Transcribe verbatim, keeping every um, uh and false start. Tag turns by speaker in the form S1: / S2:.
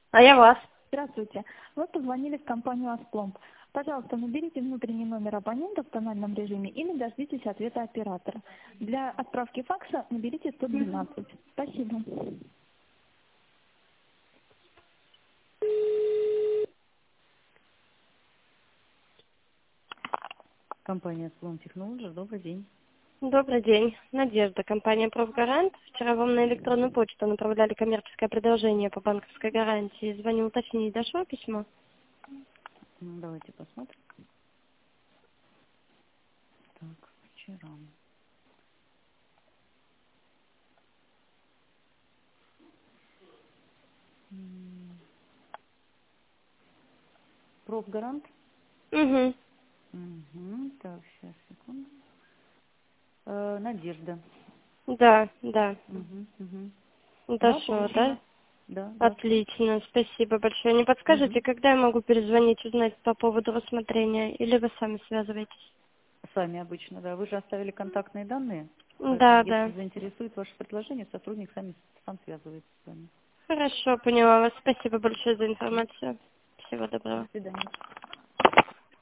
S1: А я вас.
S2: Здравствуйте. Вы позвонили в компанию «Аспломб». Пожалуйста, наберите внутренний номер абонента в тональном режиме или дождитесь ответа оператора. Для отправки факса наберите сто двенадцать. Спасибо.
S3: Компания «Аспломб Технология». Добрый день.
S1: Добрый день. Надежда, компания «Профгарант». Вчера вам на электронную почту направляли коммерческое предложение по банковской гарантии. Звоню уточнить, дошло письмо?
S3: Ну, давайте посмотрим. Так, вчера. М, Профгарант.
S1: Угу.
S3: Угу. Так, сейчас, секунду. Э, Надежда.
S1: Да, да.
S3: Угу, угу. Да,
S1: Дошло, да?
S3: получено. Да, да.
S1: Отлично, спасибо большое. Не
S3: Угу.
S1: подскажете, когда я могу перезвонить, узнать по поводу рассмотрения? Или вы сами связываетесь?
S3: Сами обычно, да. Вы же оставили контактные данные, поэтому
S1: Да,
S3: если
S1: да.
S3: заинтересует ваше предложение, сотрудник сами, сам связывается с вами.
S1: Хорошо, поняла вас. Спасибо большое за информацию. Всего
S3: До
S1: доброго.
S3: свидания.